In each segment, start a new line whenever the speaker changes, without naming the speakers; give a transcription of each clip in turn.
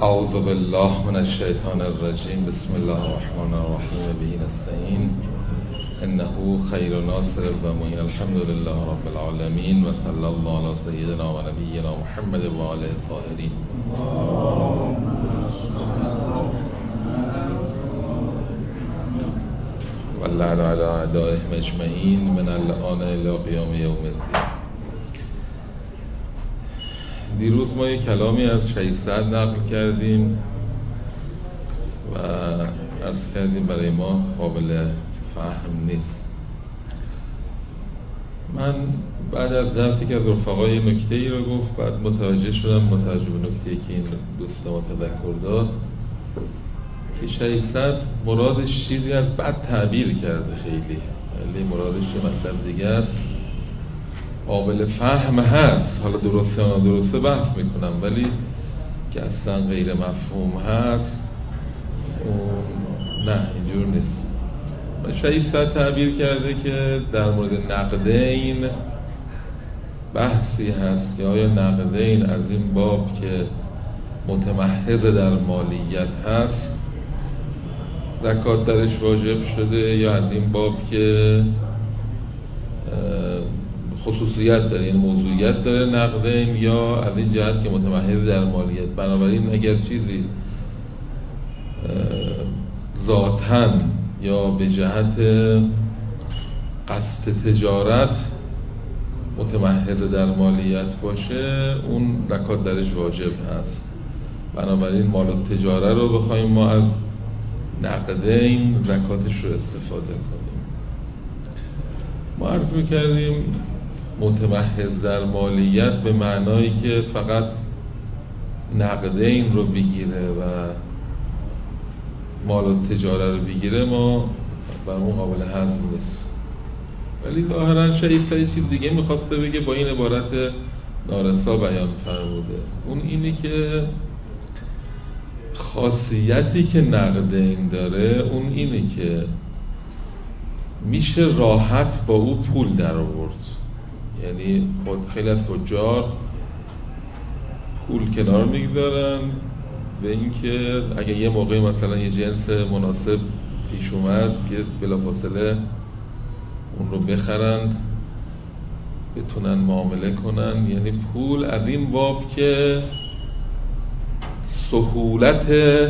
اعوذ بالله من الشیطان الرجیم. بسم الله الرحمن الرحیم. به نستعین انه خیر ناصر و معین. الحمد لله رب العالمین و صلی الله علی سیدنا و نبینا محمد و آله الطاهرین. و اللعن علی اعدائهم اجمعین من الآن الی قیام یوم الدین. دیروز ما یک کلامی از شیخ سعد نقل کردیم و عرض کردیم برای ما قابل فهم نیست. من بعد از درسی که از رفقای نکته ای رو گفت، بعد متوجه شدم با توجه به نکته‌ای که این دوست ما تذکر داد که شیخ سعد مرادش چیزی از بد تعبیر کرده. خیلی مرادش یه مطلب دیگه است، قابل فهم هست. حالا درسته یا نادرسته بحث میکنم، ولی که اصلا غیر مفهوم هست نه، اینجور نیست. شیخ سعد تعبیر کرده که در مورد نقدین بحثی هست که آیا نقدین از این باب که متمحض در مالیت هست زکات درش واجب شده، یا از این باب که خصوصیت داره، یعنی موضوعیت داره نقدین، یا از این جهت که متمحض در مالیت. بنابراین اگر چیزی ذاتاً یا به جهت قصد تجارت متمحض در مالیت باشه، اون زکات درش واجب هست. بنابراین مال التجاره رو بخوایم ما از نقدین زکاتش رو استفاده کنیم. ما عرض میکردیم متمحض در مالیت به معنایی که فقط نقدین رو بگیره و مال التجاره رو بگیره، ما برامون قابل هضم نیست. ولی ظاهرا شیخ یه چیز دیگه میخواسته بگه، با این عبارت نارسا بیان فرموده. اون اینی که خاصیتی که نقدین داره اون اینه که میشه راحت با او پول در آورد. یعنی خیلی از تجار پول کنار میگذارن به اینکه اگه یه موقعی مثلا یه جنس مناسب پیش اومد که بلافاصله اون رو بخرند، بتونن معامله کنن. یعنی پول از این باب که سهولت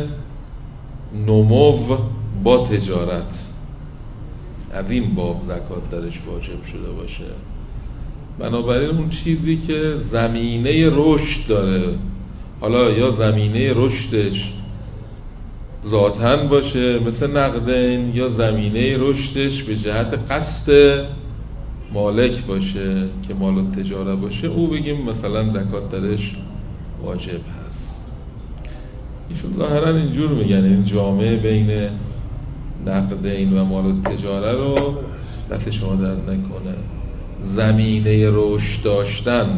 نمو با تجارت، از این باب زکات درش واجب شده باشه. بنابراین اون چیزی که زمینه رشد داره، حالا یا زمینه رشدش ذاتاً باشه مثل نقدین، یا زمینه رشدش به جهت قصد مالک باشه که مال التجاره باشه، او بگیم مثلا زکات درش واجب هست. ایشون ظاهراً اینجور میگن، این جامعه بین نقدین و مال التجاره رو دست شما درد نکنه. زمینه رشد داشتن،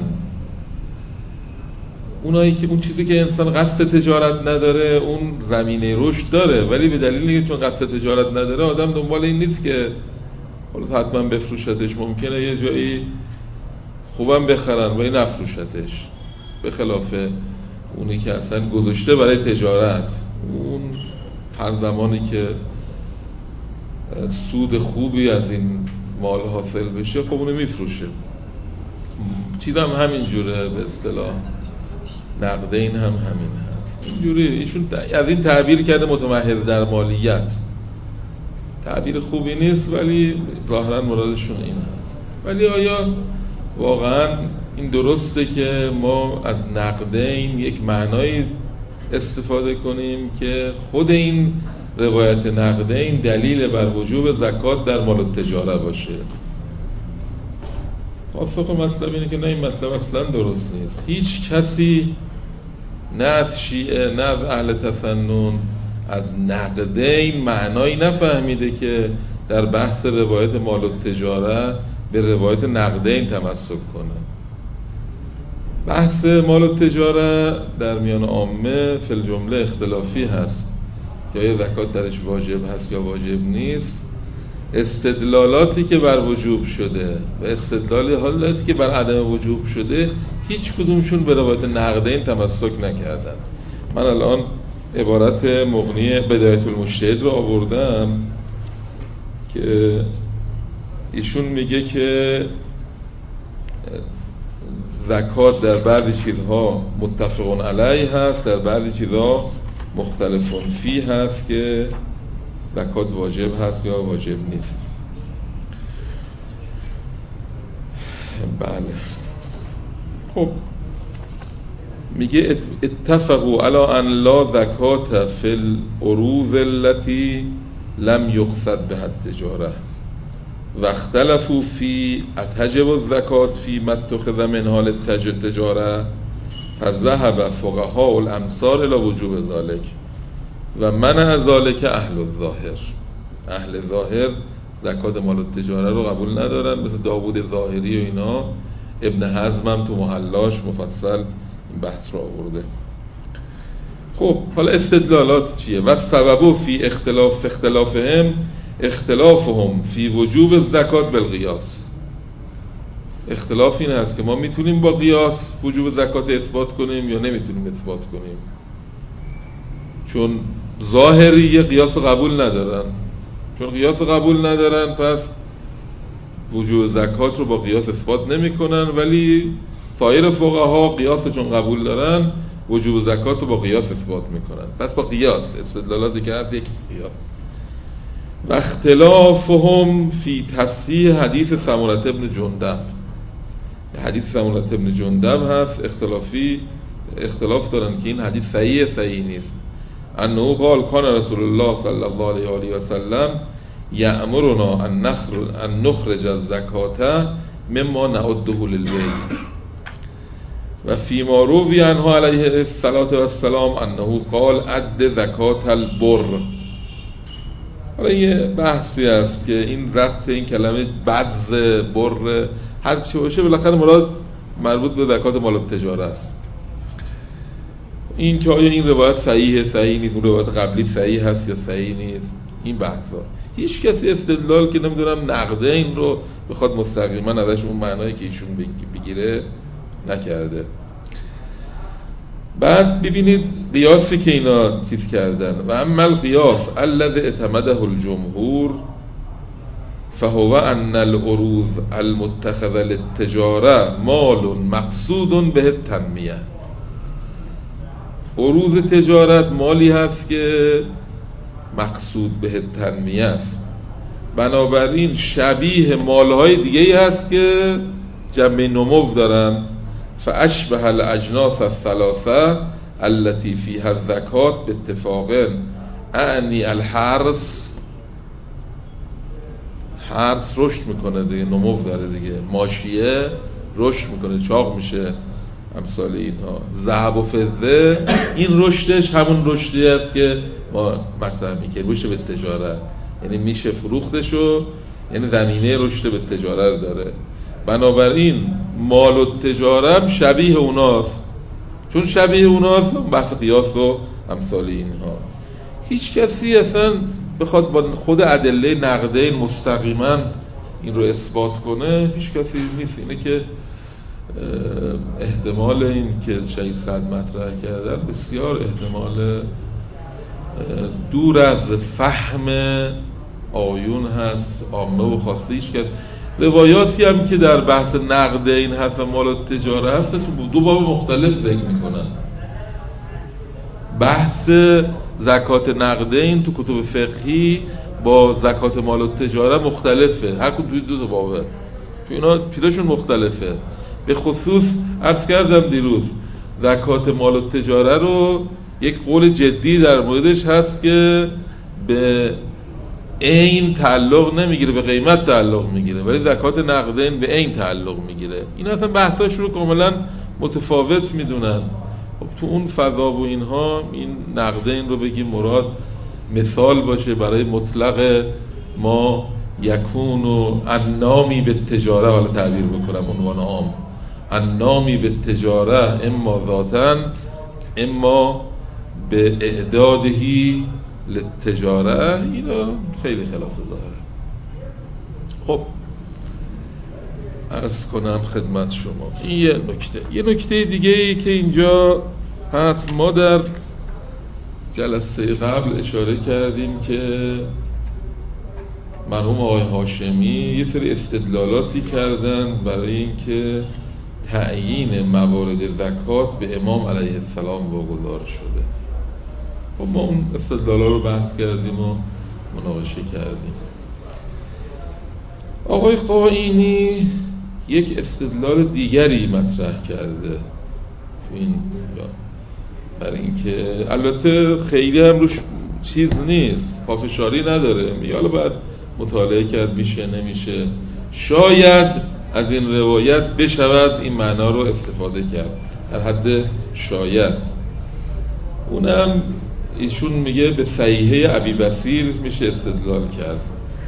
اونایی که اون چیزی که انسان قصد تجارت نداره اون زمینه رشد داره، ولی به دلیلی که چون قصد تجارت نداره آدم دنبال این نیست که حتما بفروشتش. ممکنه یه جایی خوبم بخرن ولی نفروشتش، به خلاف اونی که اصلا گذاشته برای تجارت. اون هر زمانی که سود خوبی از این مال حاصل بشه خب اونو میفروشه. چیزم همین جوره، به اصطلاح نقدین هم همین هست. اینجوری ایشون از این تعبیر کرده متمحض در مالیت. تعبیر خوبی نیست ولی ظاهرا مرادشون این هست. ولی آیا واقعا این درسته که ما از نقدین یک معنایی استفاده کنیم که خود این روایت نقدین دلیل بر وجوب زکات در مال التجاره باشه؟ پاسخ مطلب اینه که نه، این مطلب اصلا درست نیست. هیچ کسی نه از شیعه نه از اهل تسنن از نقدین معنایی نفهمیده که در بحث روایت مال التجاره به روایت نقدین تمسک کنه. بحث مال التجاره در میان عامه فی الجمله اختلافی هست که آیا زکات درش واجب هست یا واجب نیست. استدلالاتی که بر وجوب شده و استدلالاتی که بر عدم وجوب شده، هیچ کدومشون به روایت نقدین تمسک نکردن. من الان عبارت مغنی بدایت المجتهد رو آوردم که ایشون میگه که زکات در بعضی چیزها متفقون علیه هست، در بعضی چیزها مختلفون فی هست که زکات واجب هست یا واجب نیست. بله خب میگه اتفقوا علی ان لا زکات فی العروض التي لم یقصد بها التجاره و اختلفوا فی اتجب الزکات فی ما اتخذ منها للتجاره فذهب فقهاء الامصار الى وجوب ذلك و منع ذلك اهل الظاهر. اهل ظاهر زکات مال التجاره رو قبول ندارن، مثل داوود ظاهری و اینا. ابن حزم هم تو محلاش مفصل این بحث رو آورده. خب حالا استدلالات چیه؟ و سبب فی اختلافهم اختلافهم فی وجوب الزکات بالقیاس. اختلاف این هست که ما میتونیم با قیاس وجوب زکات اثبات کنیم یا نمیتونیم اثبات کنیم. چون ظاهری قیاس قبول ندارن، چون قیاس قبول ندارن پس وجوب زکات رو با قیاس اثبات نمی کنن، ولی سایر فقها قیاس چون قبول دارن وجوب زکات رو با قیاس اثبات میکنن. پس با قیاس استدلالاتی که هست یک قیاس. و اختلافهم فی تصحیح حدیث سمرة بن جندب. حدیث سمرة بن جندب هست اختلاف دارن که این حدیث صحیح نیست. انه قال کان رسول الله صلی الله علیه و سلم یأمرنا ان نخرج الزکات مما نعده للبیع و فیما روی عنه علیه السلام انه قال اد زکات البر. حالا یه بحثی است که این ضبط این کلمه بز بر هر چی باشه بالاخره مراد مربوط به زکات مال التجاره است. این که آیا این روایت صحیح نیست، اون روایت قبلی صحیح هست یا صحیح نیست، این بحثا. هیچ کسی استدلال که نمیدونم نقده این رو بخواد مستقیما ازش اون معنایی که ایشون بگیره نکرده. بعد ببینید قیاسی که اینا چیز کردن. و اما القیاس الذي اعتمده الجمهور فهو ان العروض المتخذه للتجاره مال مقصود به التنمیه. عروض تجارت مالی هست که مقصود به تنمیه است، بنابراین شبیه مالهای دیگه هست که جمع نمو دارن. فاشبه الاجناس الثلاثه التي فيها الزکات باتفاق اعنی الحرث. حرث رشد میکنه دیگه، نمو داره دیگه. ماشیه رشد میکنه، چاق میشه، امثال اینها. ذهب و فضه این رشدش همون رشدی است که ما مطرح میکنیم، رشد به تجارت، یعنی میشه فروختشو، یعنی زمینه رشد به تجارت داره. بنابراین مال و تجارت شبیه اوناست. چون شبیه اوناست بحث قیاس و امثال اینها. هیچ کسی اصلا بخواد با خود ادله نقدین مستقیما این رو اثبات کنه، هیچ کسی نیست. اینه که احتمال این که شهید صد مطرح کردن بسیار احتمال دور از فهم آیون هست، عامه و خاصه. هیچ که روایاتی هم که در بحث نقد این هست و مال تجاره هست تو دو باب مختلف ذکر میکنن. بحث زکات نقدین تو کتب فقهی با زکات مال و تجاره مختلفه، هر کدوم توی دو تا بابه، چون اینا چیزاشون مختلفه. به خصوص عرض کردم دیروز زکات مال و تجاره رو یک قول جدی در موردش هست که به عین تعلق نمیگیره، به قیمت تعلق میگیره، ولی زکات نقدین به عین تعلق میگیره. این اصلا بحثاش رو کاملا متفاوت میدونن. خب تو اون فضا و اینها این نقدین رو بگیم مراد مثال باشه برای مطلق ما یکون و انامی به تجاره، حالا تعبیر بکنم عنوان عام، انامی به تجاره اما ذاتن اما به اعدادهی للتجاره. اینا خیلی خلاف ظاهره. خب عرض کنم خدمت شما این یه نکته دیگه ای که اینجا هست. ما در جلسه قبل اشاره کردیم که مرحوم آقای هاشمی یه سری استدلالاتی کردن برای اینکه تعیین موارد زکات به امام علیه السلام واگذار شده. خب ما اون استدلالا رو بحث کردیم و مناقشه کردیم. آقای قائینی یک استدلال دیگری مطرح کرده تو این برای اینکه البته خیلی هم روش چیز نیست، پافشاری نداره، میگه حالا باید مطالعه کرد میشه نمیشه، شاید از این روایت بشود این معنا رو استفاده کرد، در حد شاید. اونم ایشون میگه به صحیحه ابی بصیر میشه استدلال کرد.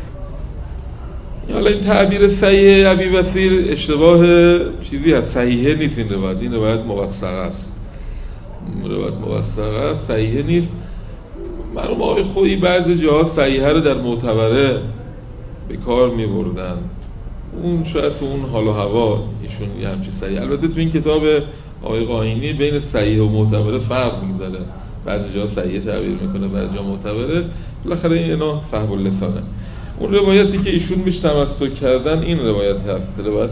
حالا این تعبیر صحیحه ابی بصیر اشتباه چیزی هست، صحیحه نیست این روایت، این روایت موثقه است، روایت موثقه است، صحیحه نیست. مرحوم آقای خویی بعضی جاها صحیحه رو در معتبره به کار میبردن، اون شاید تو اون حال و هوا ایشون یه همچین صحیحه. البته تو این کتاب آقای قائینی بین صحیحه و معتبره فرق میذاره، بعضی جاها صحیحه تعبیر میکنه بعضی جاها معتبره، بالاخره اینا فهم اللسانه. اون روایتی که ایشون میش تمسک کردن این روایت هست، روایت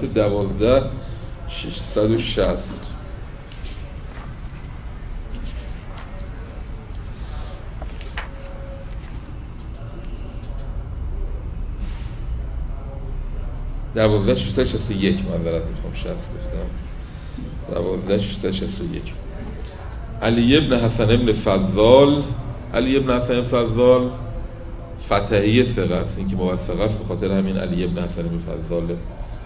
12660. دوازده 661 معذرت میخوام 60 گفتم 12 661. علی ابن حسن ابن فضال، علی ابن حسن فضال فتحی ثقه است، این که موثقه است به خاطر همین علی ابن حسن ابن فضاله.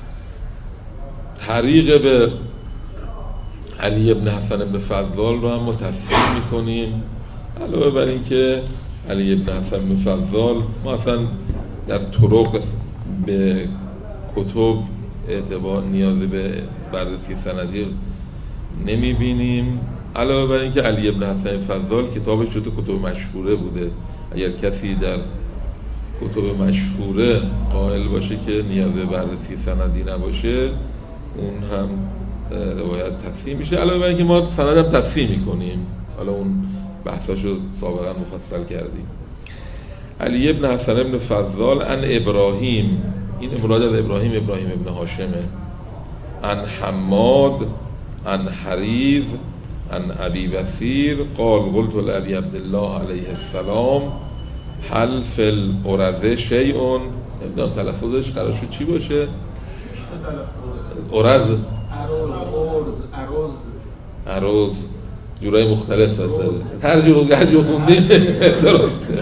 طریق به علی ابن حسن ابن فضال رو هم ما تصحیح میکنیم، علاوه بر این که علی ابن حسن ابن فضال ما اصلا در طرق به کتب اعتبار نیازی به بررسی سندی نمیبینیم، علاوه بر این که علی ابن حسن فضال کتابش جزو کتب مشهوره بوده. اگر کسی در کتب مشهوره قائل باشه که نیاز به بررسی سندی نباشه، اون هم روایت تصحیح میشه. علاوه بر این که ما سند هم تصحیح میکنیم، حالا اون بحثاشو سابقا مفصل کردیم. علی ابن حسن ابن فضال عن ابراهیم، این مراد از ابراهیم ابن هاشمه، عن حماد عن حریز عن ابی بصیر قال قلت لابی عبدالله علیه السلام هل فی الارض شیء، نمیدونم تلفظش قرار شد چی باشه، ارز عروض جورای مختلف هست، هر جور خوندیم درسته.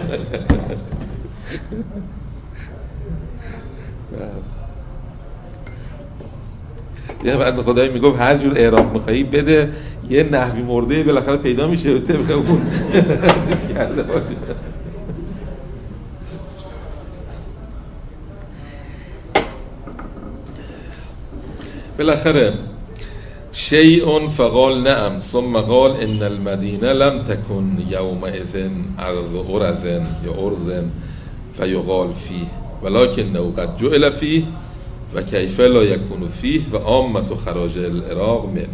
یه بعد خدایی میگفت هر جور اعراب میخوایی بده، یه نحوی مرده بالاخره پیدا میشه طبق اون. بالاخره شیء فقال نعم ثم قال ان المدینه لم تکن یومئذ ارض یا ارض فیقال فیه ولکنه قد جعل فیه و کیف لا یکون فیه و عامت خراج العراق منه.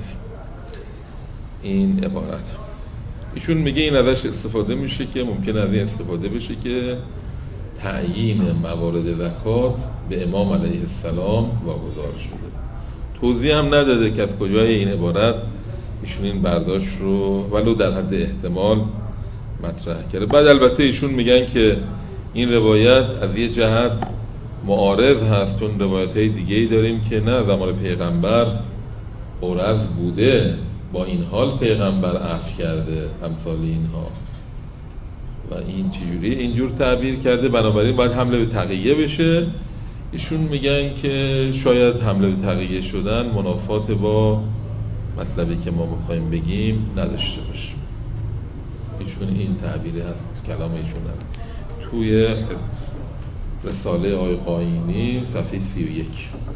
این عبارت ایشون میگه این ازش استفاده میشه که ممکن از این استفاده بشه که تعیین موارد زکات به امام علیه السلام واگذار شده. توضیح هم نداده که از کجای این عبارت ایشون این برداشت رو ولو در حد احتمال مطرح کرده. بعد البته ایشون میگن که این روایت از یه جهت معارض هست، چون روایت‌های دیگه‌ای داریم که نه زمان پیغمبر عرض بوده، با این حال پیغمبر عفو کرده امثال اینها و این چجوری اینجور تعبیر کرده، بنابراین باید حمله به تقیه بشه. ایشون میگن که شاید حمله به تقیه شدن منافات با مطلبی که ما میخوایم بگیم نداشته باشه. ایشون این تعبیری هست کلام ایشون هست توی رساله آقای قائینی صفحه 31.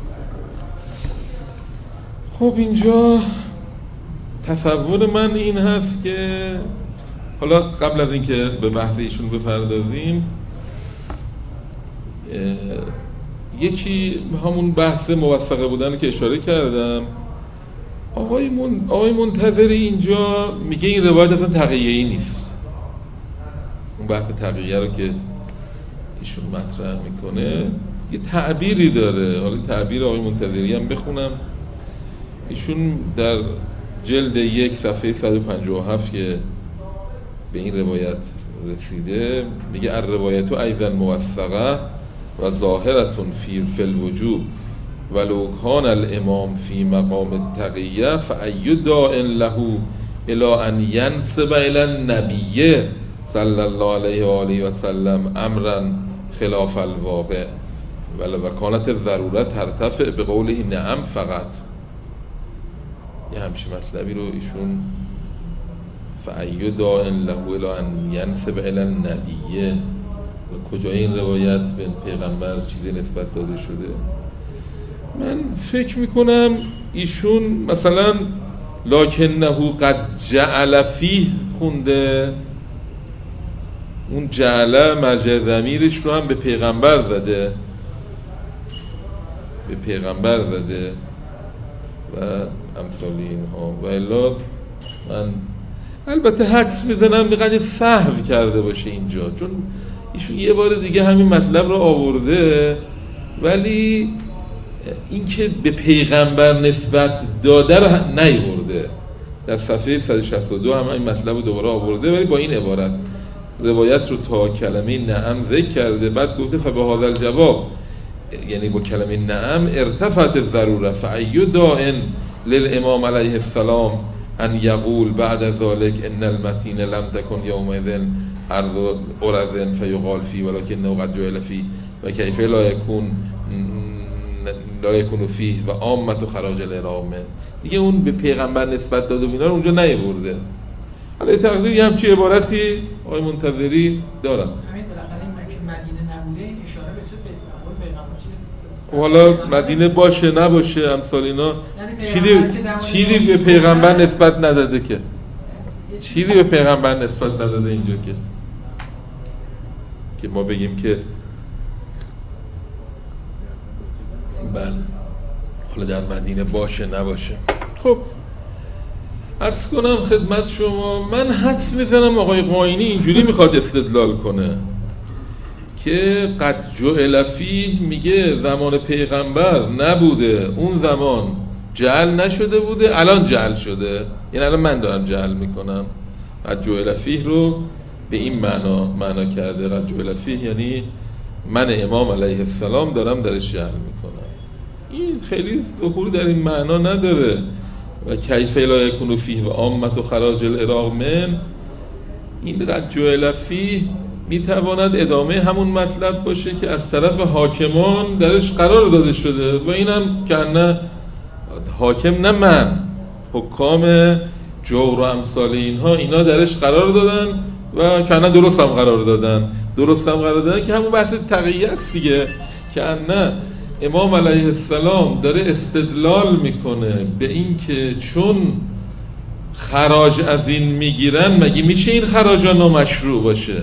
خب اینجا تصور من این هست که حالا قبل از اینکه به بحث ایشون بپردازیم، یکی همون بحث موثقه بودن که اشاره کردم، آقای منتظری اینجا میگه این روایت اصلا تقیه‌ای نیست. اون بحث تقیه رو که ایشون مطرح میکنه یه تعبیری داره. حالا تعبیر آقای منتظری هم بخونم. ایشون در جلد 1 صفحه 157 که به این روایت رسیده میگه الروایت ایضا موثقه و ظاهرة فی الوجوب ولو کان الامام فی مقام التقیه فأی داع له الی ان ینسب الی النبی صلی الله علیه و آله و سلم امرا خلاف الواقع و کانت الضروره ترتفع به قوله نعم فقط. یه همچین مطلبی رو ایشون فأی داع له الی ان ینسب الی النبی، کجای این روایت به پیغمبر چیزی نسبت داده شده؟ من فکر میکنم ایشون مثلا لکنه قد جعل فیه خونده، اون جعل مرجع ضمیرش رو هم به پیغمبر زده، به پیغمبر زده و امثال اینها. و الا من البته حدس میزنم بقدر سهو کرده باشه اینجا، چون ایشون یه بار دیگه همین مطلب رو آورده ولی این که به پیغمبر نسبت داده رو نیورده. در صفحه 162 هم این مطلب رو دوباره آورده ولی با این عبارت روایت رو تا کلمه نعم ذکر کرده، بعد گفته فبهذا الجواب، یعنی با کلمه نعم ارتفعت الضروره فأی داع للامام علیه السلام ان یقول بعد ذلك ان المتین لم تکن یومئذ ارض فیقال فی ولکنه قد جعل فی و کیف لا یکون فیه و عامت و خراج الارامه. دیگه اون به پیغمبر نسبت داده و اینا رو اونجا نیورده. حالا تقدیر یه همچی عبارتی آقای منتظری دارن.
همین بالاخره این که مدینه نبوده این اشاره به
حالا مدینه باشه نباشه امثال اینا چیزی به پیغمبر نسبت نداده، که چیزی به پیغمبر نسبت نداده اینجا که ما بگیم که بله حالا در مدینه باشه نباشه. خب عرض کنم خدمت شما، من حدس میزنم آقای قائنی اینجوری میخواد استدلال کنه که قد جعل فیه، میگه زمان پیغمبر نبوده، اون زمان جعل نشده بوده، الان جعل شده. یعنی الان من دارم جعل میکنم. قد جعل فیه رو به این معنا کرده. قد جعل فیه یعنی من امام علیه السلام دارم درش جعل میکنم. این خیلی ظهور در این معنا نداره. و کیف لا یکون فیه و عامت و خراج العراق من، این قد جعل فیه میتواند ادامه همون مطلب باشه که از طرف حاکمان درش قرار داده شده و اینم که نه حاکم نه من، حکام جور و امثال اینها اینا درش قرار دادن و که نه درست هم قرار دادن که همون بحث تقیه است دیگه. که نه امام علیه السلام داره استدلال میکنه به این که چون خراج از این میگیرن، مگه میشه این خراج ها نامشروع باشه؟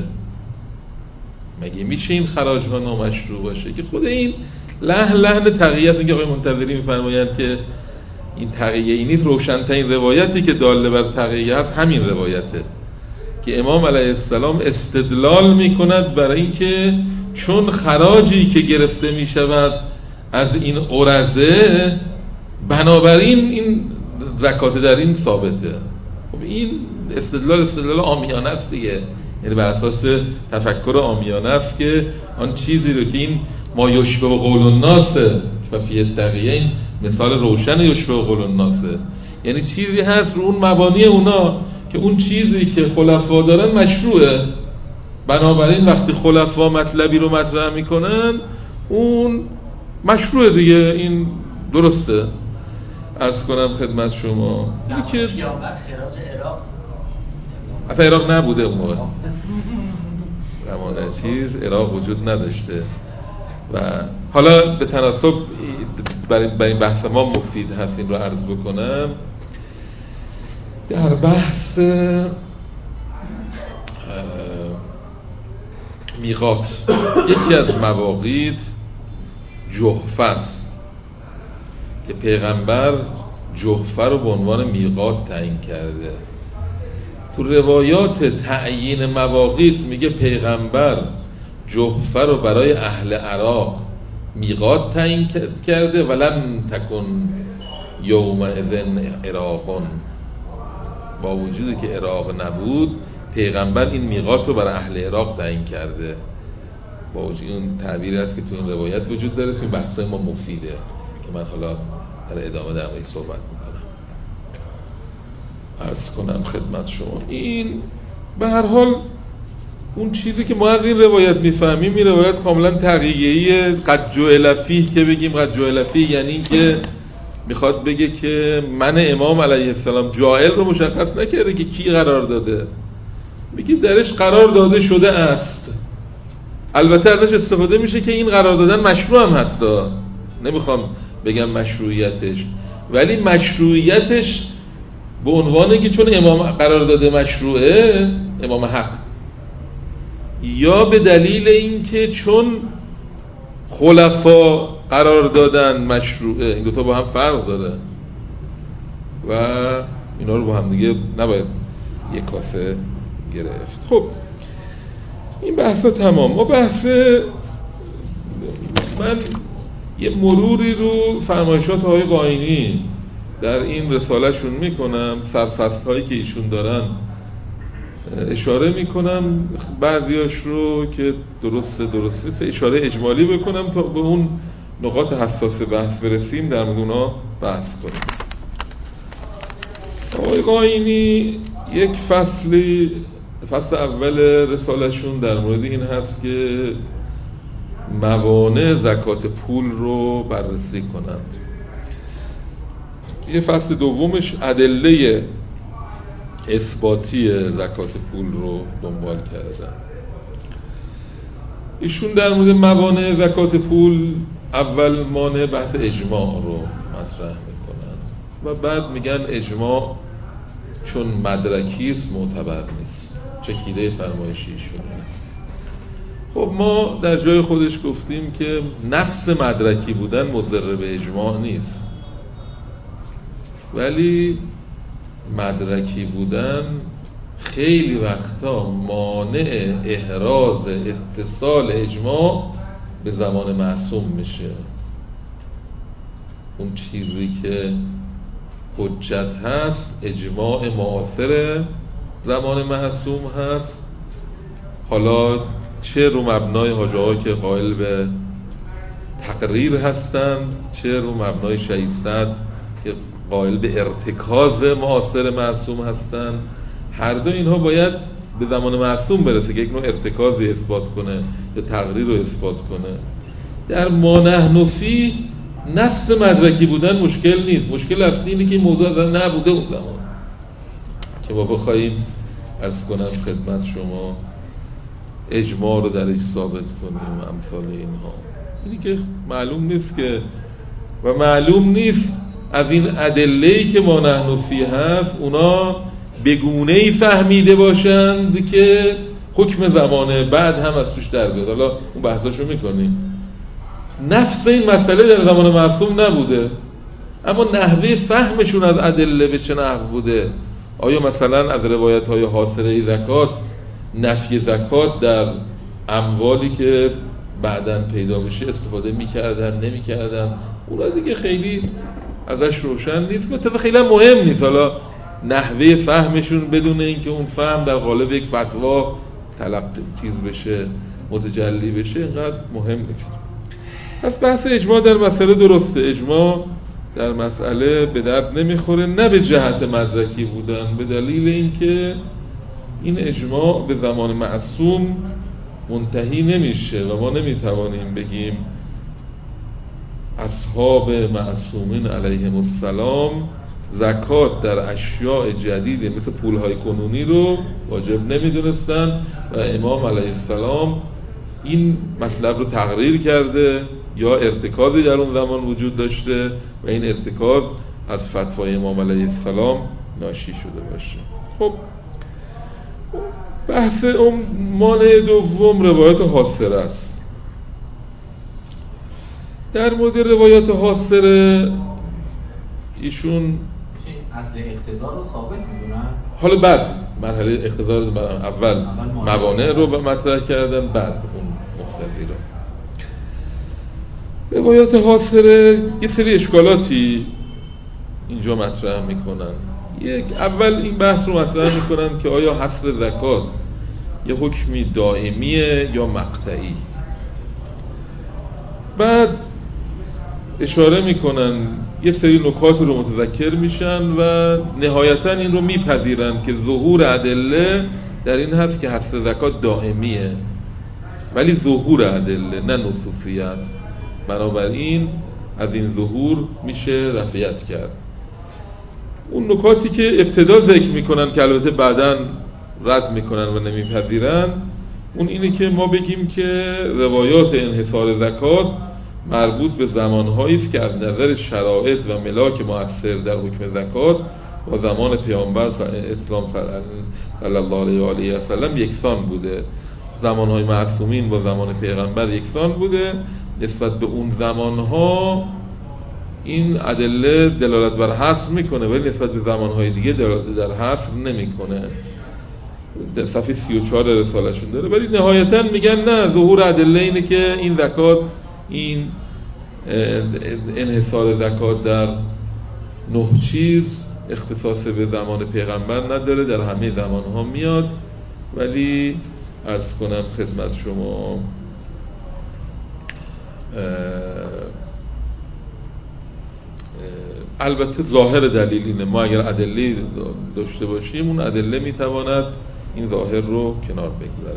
مگه میشه این خراج ها نامشروع باشه؟ که خود این لحن تقیه است. که آقای منتظری میفرمایند که این تقیه ای نیست، روشن‌ترین روایتی که داله بر تقیه هست همین روایته که امام علیه السلام استدلال میکند برای اینکه چون خراجی که گرفته میشود از این عرضه، بنابراین این زکات در این ثابته. خب این استدلال عامیانه است دیگه، یعنی بر اساس تفکر عامیانه است که آن چیزی رو که این ما یشبه و قول الناس و فی التقیه، این مثال روشن یشبه و قول الناس، یعنی چیزی هست رو اون مبانی اونا که اون چیزی که خلفا دارن مشروعه، بنابراین وقتی خلفا مطلبی رو مطرح میکنن اون مشروعه دیگه، این درسته. عرض کنم خدمت شما که
خراج عراق
اصلا عراق نبوده اون موقع، زمان چیز عراق وجود نداشته. و حالا به تناسب برای این بحث ما مفید هست این رو عرض بکنم. در بحث میقات یکی از مواقیت جحفه است که پیغمبر جحفه رو به عنوان میقات تعیین کرده تو روایات تعیین مواقیت میگه پیغمبر جحفه رو برای اهل عراق میقات تعیین کرده ولم تکن یومئذ عراقون، با وجودی که عراق نبود پیغمبر این میقات رو برای اهل عراق تعیین کرده. با وجود این تعبیری هست که تو این روایت وجود داره، تو این بحثای ما مفیده که من حالا در ادامه در موردش صحبت میکنم. عرض کنم خدمت شما این به هر حال اون چیزی که ما از این روایت میفهمیم، این روایت کاملا تقییه‌ای قد جعل فیه که بگیم قد جعل فیه یعنی این که میخواد بگه که من امام علیه السلام جاعل رو مشخص نکرده که کی قرار داده، میگه درش قرار داده شده است. البته ازش استفاده میشه که این قرار دادن مشروع هم هست، نمیخوام بگم مشروعیتش، ولی مشروعیتش به عنوانه که چون امام قرار داده مشروعه، امام حق، یا به دلیل این که چون خلفا قرار دادن مشروعه. این دوتا با هم فرق داره و اینا رو با هم دیگه نباید یک کاسه گرفت. خب این بحثا تمام. ما من یه مروری رو فرمایشات آقای قائنی در این رساله شون میکنم، سرفصل هایی که ایشون دارن اشاره میکنم، بعضیاش رو که درست نیست اشاره اجمالی بکنم تا به اون نقاط حساس بحث برسیم، در مورد اونا بحث کنیم. آقای قائنی یک فصل اول رساله شون در مورد این هست که موانع زکات پول رو بررسی کنند. یه فصل دومش ادله اثباتی زکات پول رو دنبال کردن. ایشون در مورد موانع زکات پول اول مانع بحث اجماع رو مطرح میکنن و بعد میگن اجماع چون مدرکیست معتبر نیست. چکیده فرمایشی ایشونه. خب ما در جای خودش گفتیم که نفس مدرکی بودن مضر به اجماع نیست، ولی مدرکی بودن خیلی وقتا مانع احراز اتصال اجماع به زمان معصوم میشه. اون چیزی که حجت هست اجماع معاصر زمان معصوم هست، حالا چه رو مبنای حاجه‌ها که قائل به تقریر هستند، چه رو مبنای شهید صدر که قائل به ارتکاز معاصر معصوم هستند. هر دو اینها باید به زمان معصوم برسه که یک نوع ارتکازی اثبات کنه یا تقریر رو اثبات کنه. در ما نحن فیه نفس مدرکی بودن مشکل نیست، مشکل اصلی اینه که این موضوع نبوده اون زمان که ما بخوایم عرض کنم خدمت شما اجماع رو درش ثابت کنیم و امثال اینها. اینی که معلوم نیست که و معلوم نیست از این ادله‌ای که ما نحن فیه هست اونا به گونه‌ای فهمیده باشند که حکم زمان بعد هم از توش در بیاد. حالا اون بحثاشو میکنیم. نفس این مسئله در زمان معصوم نبوده، اما نحوه فهمشون از ادله به چه نحو بوده. آیا مثلا از روایت‌های حاصله زکات نفی زکات در اموالی که بعداً پیدا بشه استفاده می‌کردن نمی‌کردن؟ اونا دیگه خیلی ازش روشن نیست و خیلی مهم نیست. حالا نحوه فهمشون بدون اینکه اون فهم در قالب یک فتوا چیز بشه، متجلی بشه، اینقدر مهم نیست. پس بحث اجماع در مسئله درسته. اجماع در مسئله به درد نمیخوره، نه به جهت مدرکی بودن، به دلیل اینکه این اجماع به زمان معصوم منتهی نمیشه و ما نمیتوانیم بگیم اصحاب معصومین علیهم السلام زکات در اشیاء جدید مثل پولهای کنونی رو واجب نمیدونستن و امام علیه السلام این مطلب رو تقریر کرده یا ارتکازی در اون زمان وجود داشته و این ارتکاز از فتوای امام علیه السلام ناشی شده باشه. خب بحث مانع دوم روایت حاصره است. در مورد روایت حاصره ایشون
اصل اقتضا رو ثابت میدونن؟
حالا بعد مرحله اقتضا رو اول موانع رو مطرح کردن، بعد اون مقتضی رو. روایات حاصره یه سری اشکالاتی اینجا مطرح میکنن. اول این بحث رو مطرح میکنن که آیا حصر زکات یه حکمی دائمیه یا مقطعی. بعد اشاره میکنن یه سری نکات رو متذکر میشن و نهایتا این رو میپذیرن که ظهور ادله در این هست که حصر زکات دائمیه، ولی ظهور ادله نه نصوصیت. بنابراین از این ظهور میشه رفعیت کرد. اون نکاتی که ابتدا ذکر میکنن که البته بعداً رد میکنن و نمیپذیرن، اون اینه که ما بگیم که روایات انحصار زکات مربوط به زمانهایی است که از نظر شرایط و ملاک مؤثر در حکم زکات با زمان پیامبر اسلام صلی الله علیه و آله و سلم یکسان بوده. زمانهای معصومین با زمان پیغمبر یکسان بوده. نسبت به اون زمانها این ادله دلالت بر حصر میکنه، ولی نسبت به زمانهای دیگه دلالت در حصر نمیکنه. در صفحه 34 رساله‌شون داره. ولی نهایتا میگن نه، ظهور ادله اینه که این زکات، این انحصار زکات در 9 چیز اختصاص به زمان پیغمبر نداره، در همه زمانها میاد. ولی عرض کنم خدمت شما البته ظاهر دلیل اینه، ما اگر ادله داشته باشیم اون ادله میتواند این ظاهر رو کنار بگذاره.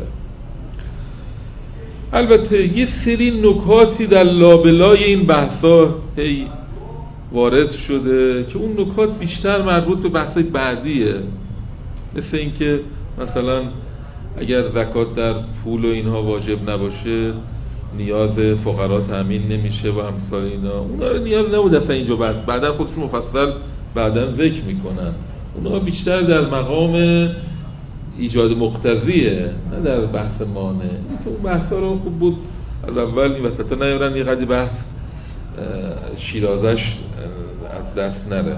البته یه سری نکاتی در لابلای این بحثا وارد شده که اون نکات بیشتر مربوط به بحثای بعدیه، مثل این که مثلا اگر زکات در پول و اینها واجب نباشه نیاز فقرا تامین نمیشه و امثال اینا. اونا رو نیاز نبود اصلا اینجا بحث، بعدا خودشون مفصل بعدا ذکر میکنن. اونا بیشتر در مقام ایجاد مقتضیه، نه در بحث مانع. که اون بحثا رو خوب بود از اول این وسطا نیارن، یه قدری بحث شیرازش از دست نره.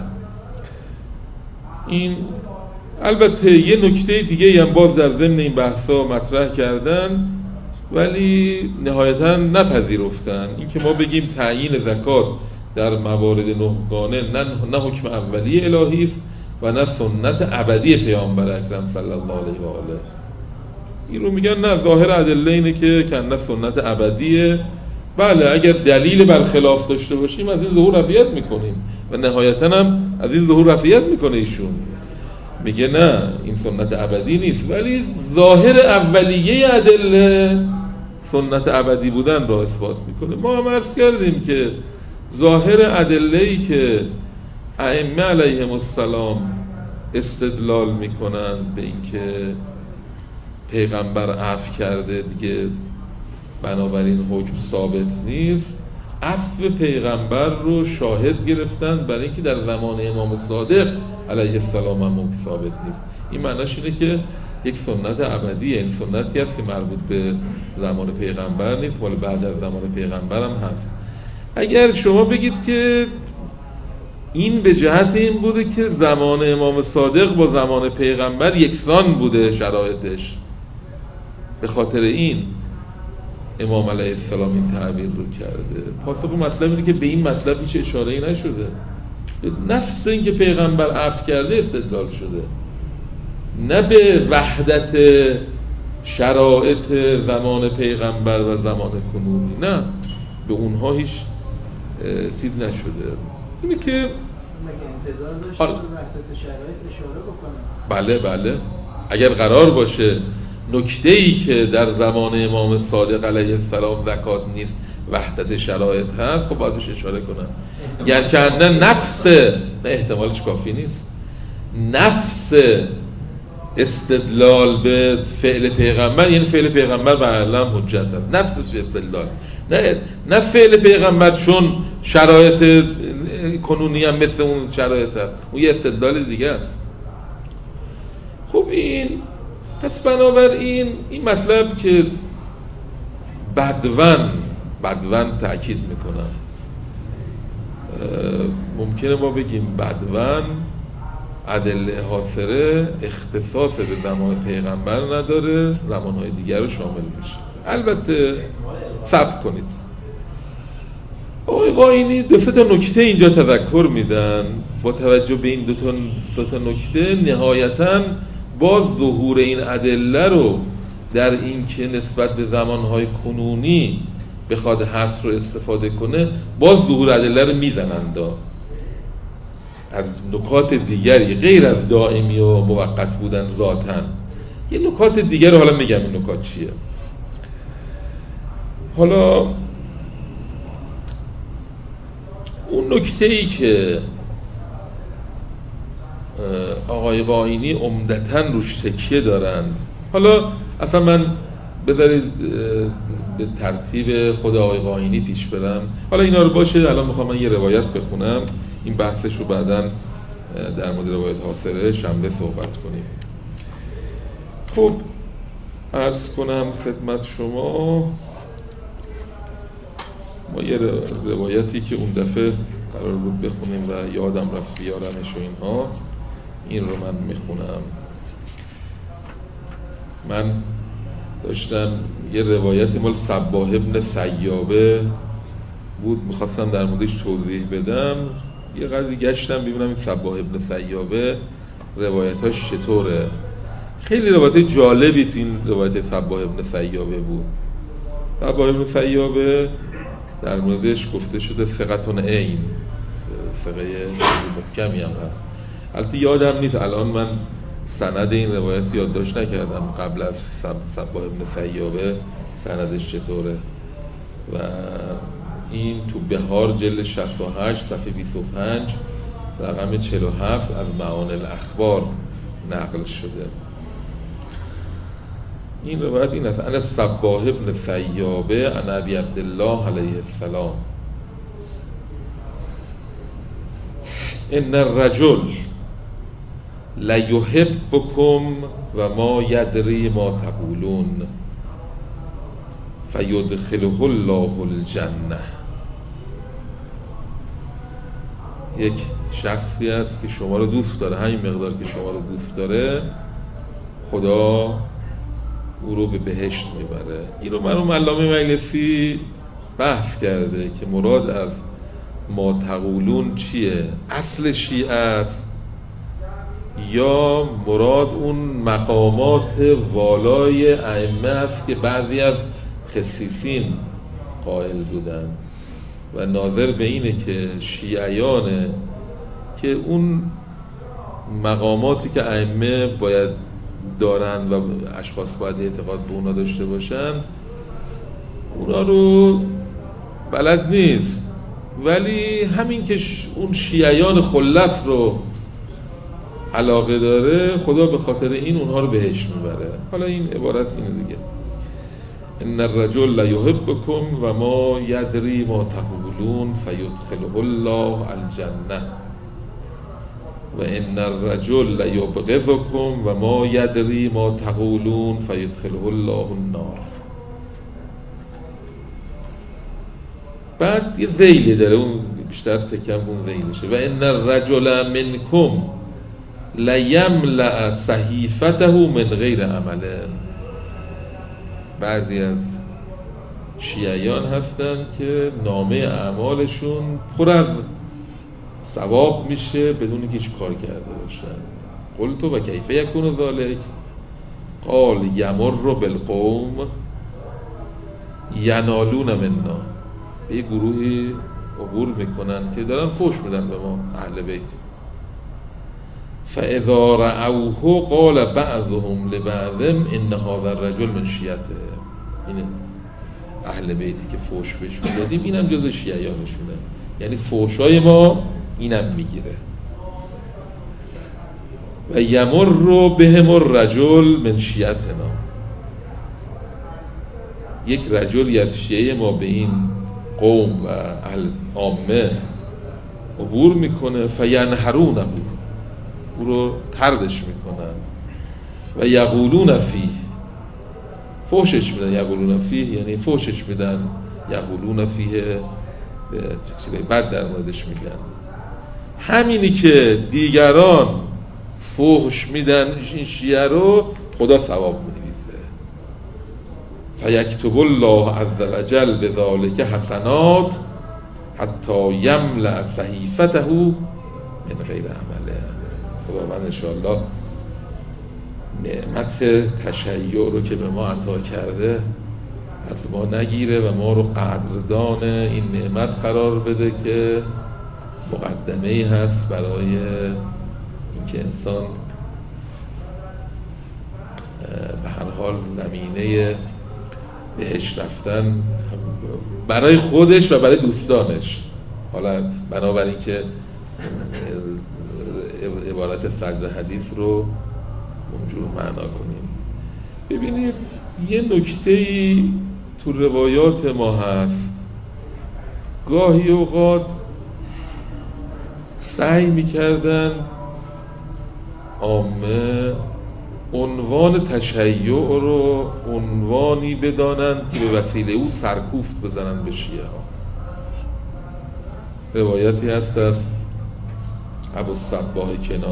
این البته یه نکته دیگه هم باز در ضمن این بحثا مطرح کردن ولی نهایتا نپذیرفتن، این که ما بگیم تعیین زکات در موارد نهگانه نه حکم اولیه الهی است و نه سنت ابدی پیامبر اکرم صلی الله علیه و آله. این رو میگن نه، ظاهر ادله اینه که نه سنت ابدیه. بله اگر دلیل برخلاف داشته باشیم از این ظهور رفعیت میکنیم و نهایتا هم از این ظهور رفعیت میکنه. ایشون میگه نه این سنت ابدی نیست، ولی ظاهر اولیه ادله سنت ابدی بودن را اثبات میکنه. ما هم عرض کردیم که ظاهر ادله‌ای که ائمه علیهم السلام استدلال میکنن به اینکه پیغمبر عفو کرده دیگه بنابراین حکم ثابت نیست، عفو پیغمبر رو شاهد گرفتن برای اینکه در زمان امام صادق علیه السلام هم حکم ثابت نیست. این معناش اینه که یک سنت ابدیه، این سنتی هست که مربوط به زمان پیغمبر نیست ولی بعد از زمان پیغمبر هم هست. اگر شما بگید که این به جهت این بوده که زمان امام صادق با زمان پیغمبر یکسان بوده شرایطش، به خاطر این امام علیه السلام این تعبیر رو کرده، پاسخ مطلب اینه که به این مطلب هیچ اشاره‌ای نشده. به نفس این که پیغمبر عفو کرده استدلال شده، نه به وحدت شرایط زمان پیغمبر و زمان کنونی، نه به اونها هیچ چیز نشده. اینه که
انتظار داشته به وحدت شرایط اشاره بکنه.
بله اگر قرار باشه نکته‌ای که در زمان امام صادق علیه السلام زکات نیست وحدت شرایط هست، خب باید بهش اشاره کنن. یعنی که نفس، نه احتمالش کافی نیست، نفس استدلال به فعل پیغمبر، یعنی فعل پیغمبر بر علم حجت هست، نفس استدلال، نه فعل پیغمبر چون شرایط کنونی هم مثل اون شرایط هست، اون یه استدلال دیگه است. خب این پس بنابراین این مطلب که بدون تأکید میکنم، ممکنه ما بگیم بدون ادله حاصره اختصاص به زمان پیغمبر نداره، زمانهای دیگر رو شامل میشه. البته صبر کنید، آقای قاینی دو سه تا نکته اینجا تذکر میدن. با توجه به این دو تا نکته نهایتاً باز ظهور این ادله رو در این که نسبت به زمانهای کنونی بخواد حصر رو استفاده کنه، باز ظهور ادله رو میزنند از نکات دیگری غیر از دائمی و موقت بودن ذاتن. یه نکات دیگر حالا میگم این نکات چیه. حالا اون نکته‌ای که آقای قاینی عمدتاً روش تکیه دارند، حالا اصلا من بذارید به ترتیب خود آقای قاینی پیش برم. حالا اینا رو باشه، الان میخوام من یه روایت بخونم، این بحثش رو بعداً در مورد روایت حاصره شنبه صحبت کنیم. خب عرض کنم خدمت شما، ما یه روایتی که اون دفعه قرار بود بخونیم و یادم رفت بیارمش و اینها، این رو من میخونم. من داشتم یه روایتی مال صباح ابن سیابه بود، میخواستم در موردش توضیح بدم. یه قدری گشتم ببینم این صباح ابن سیابه روایتاش چطوره. خیلی روایت جالبی تو این روایت صباح ابن سیابه بود. صباح ابن سیابه در موردش گفته شده ثقتون عین، ثقه محکمی هم هست. البته یادم نیست الان من سند این روایت یادداشت نکردم قبل از صباح ابن سیابه سندش چطوره. و این تو بهار جلد 68 صفحه 25 رقم 47 از معانی الاخبار نقل شده. این روایت این است: ان صباح ابن سیابه عن ابی عبدالله علیه السلام ان الرجل لیحبکم و ما یدری ما تقولون فیدخله الله الجنه. یک شخصی است که شما رو دوست داره، همین مقدار که شما رو دوست داره خدا او رو به بهشت میبره. این رو مرحوم علامه مجلسی بحث کرده که مراد از ما تقولون چیه، اصل شیعه است یا مراد اون مقامات والای ائمه است که بعضی از خصیصین قائل بودن. و ناظر به اینه که شیعیانه که اون مقاماتی که ائمه باید دارند و اشخاص باید اعتقاد به اونا داشته باشن اونا رو بلد نیست، ولی همین که اون شیعیان خلف رو علاقه داره خدا به خاطر این اونها رو بهش میبره. حالا این عبارت اینه دیگه: ان الرجل لیحبکم و ما یدری ما تقولون فیدخله الله الجنه و ان الرجل لیبغضکم و ما یدری ما تقولون فیدخله الله النار. بعد یه ذیلی داره، اون بیشتر تکم اون ذیلشه: و ان الرجل منکم لیملأ صحیفته من غیر عمله. بعضی از شیعیان هستن که نامه اعمالشون پر از ثواب میشه بدون که هیچ کار کرده باشن. قلت و کیف یکون ذلک؟ قال یمر بالقوم ینالون منا. یه گروهی عبور میکنن که دارن فوش میدن به ما اهل بیت. فاذا رأوه قال بعضهم لبعض ان هذا الرجل من شیعته. این اهل بیتی که فوش بهش میدادیم اینم جز شیعیانشونه، یعنی فوشای ما اینم میگیره. و یمر بهم الرجل من شیعتنا. یک رجلی از شیعه ما به این قوم و اهل عامه عبور میکنه فینهرونه، او رو طردش میکنن و یقولون فیه، فوشش میدن. یقولون فیه یعنی فوشش میدن، یقولون فیه چیزای بد در موردش میگن. همینی که دیگران فحش میدن این شیعه رو، خدا ثواب می‌نویسه. فیکتب الله عز وجل بذلک حسنات حتی یملأ صحیفته من غیر عمله. خداوند انشاءالله نعمت تشیع رو که به ما عطا کرده از ما نگیره و ما رو قدردان این نعمت قرار بده که مقدمه‌ای هست برای اینکه انسان به هر حال زمینه بهش رفتن برای خودش و برای دوستانش. حالا بنابراین که عبارت صدر حدیث رو اونجور معنا کنیم. ببینید یه نکته‌ای تو روایات ما هست، گاهی اوقات سعی میکردن عامه عنوان تشیع رو عنوانی بدانند که به وسیله او سرکوفت بزنن به شیعه ها. روایتی هست از ابوالصباح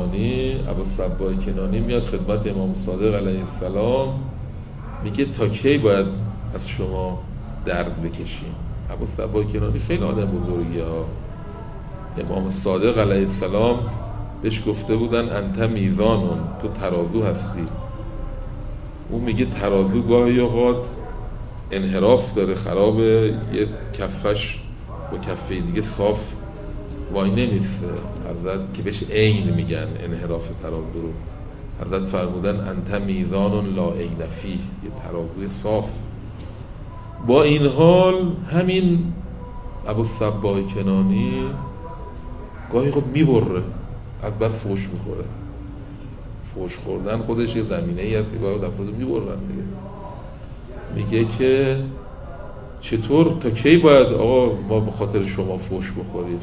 کنانی میاد خدمت امام صادق علیه السلام، میگه تا کی باید از شما درد بکشیم؟ ابوالصباح کنانی خیلی آدم بزرگیه ها. امام صادق علیه السلام بهش گفته بودن انت میزانون، تو ترازو هستی. اون میگه ترازو گاهی اوقات انحراف داره، خرابه، یه کفش با کفه دیگه صاف وای نمیسته. حضرت که بهش عین میگن انحراف ترازو رو، حضرت فرمودن انت میزانون لا عین فیه، یه ترازوی صاف. با این حال همین ابوالصباح کنانی گاهی خود میبره، از بس فحش میخوره. فحش خوردن خودش یه زمینه ای هست که گاهی افراد میبرن دیگه. میگه که چطور تا کی باید آقا ما به خاطر شما فحش بخوریم؟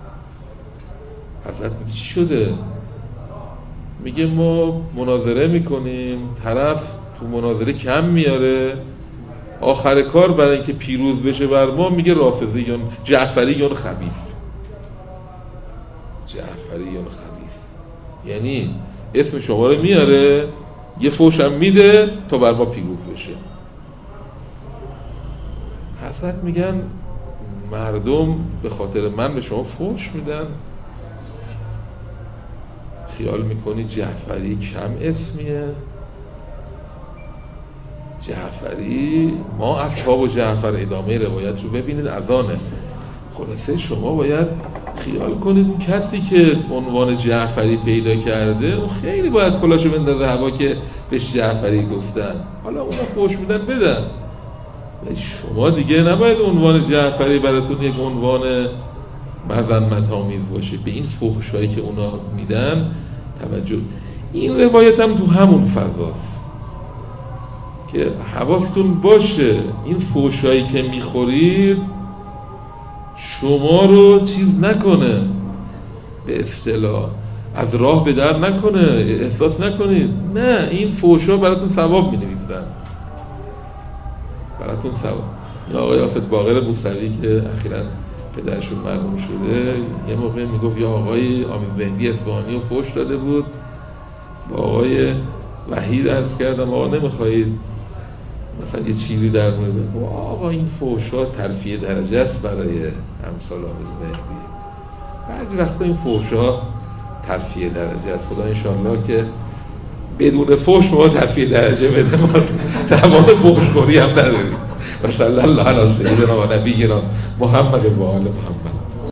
حضرت میگه چی شده؟ میگه ما مناظره میکنیم، طرف تو مناظره کم میاره، آخر کار برای اینکه پیروز بشه بر ما میگه رافضیون جعفریون خبیث. جعفریون خبیث یعنی اسم شما رو میاره، یه فحش هم میده تا بر ما پیروز بشه. حضرت میگن مردم به خاطر من به شما فحش میدن، خیال میکنی جعفری کم اسمیه؟ جعفری، ما اصحاب جعفر، ادامه روایت رو ببینید اذانه. خلاصه شما باید خیال کنید کسی که عنوان جعفری پیدا کرده اون خیلی باید کلاشو بندازه هوا که بهش جعفری گفتن، حالا اونا فحش میدن بدن، شما دیگه نباید عنوان جعفری براتون یک عنوان مذمت آمیز باشه. به این فحشایی که اونا میدن توجه. این روایت هم تو همون فضاست که حواستون باشه این فحشایی که میخورید شما رو چیز نکنه، به اصطلاح از راه به در نکنه، احساس نکنید نه این فحشا براتون ثواب مینویسن، براتون ثواب. یا آقای آفت باقر موسوی که اخیراً پدرشون مرحوم شده یه موقع میگفت یا آقای امید مهدی اصفهانی رو فحش داده بود، با آقای وحید عرض کردم آقا نمیخواهید مثلا یه چیزی در مورد آقا این فحشا ترفیع درجه است برای امثال امید مهدی. بعضی وقتا این فحشا ترفیع درجه است. خدا انشالله که بدون فحش ما ترفیع درجه بده، ما توان فحشخوری هم نداریم. و صلی الله علی سیدنا و نبینا محمد و آل محمد.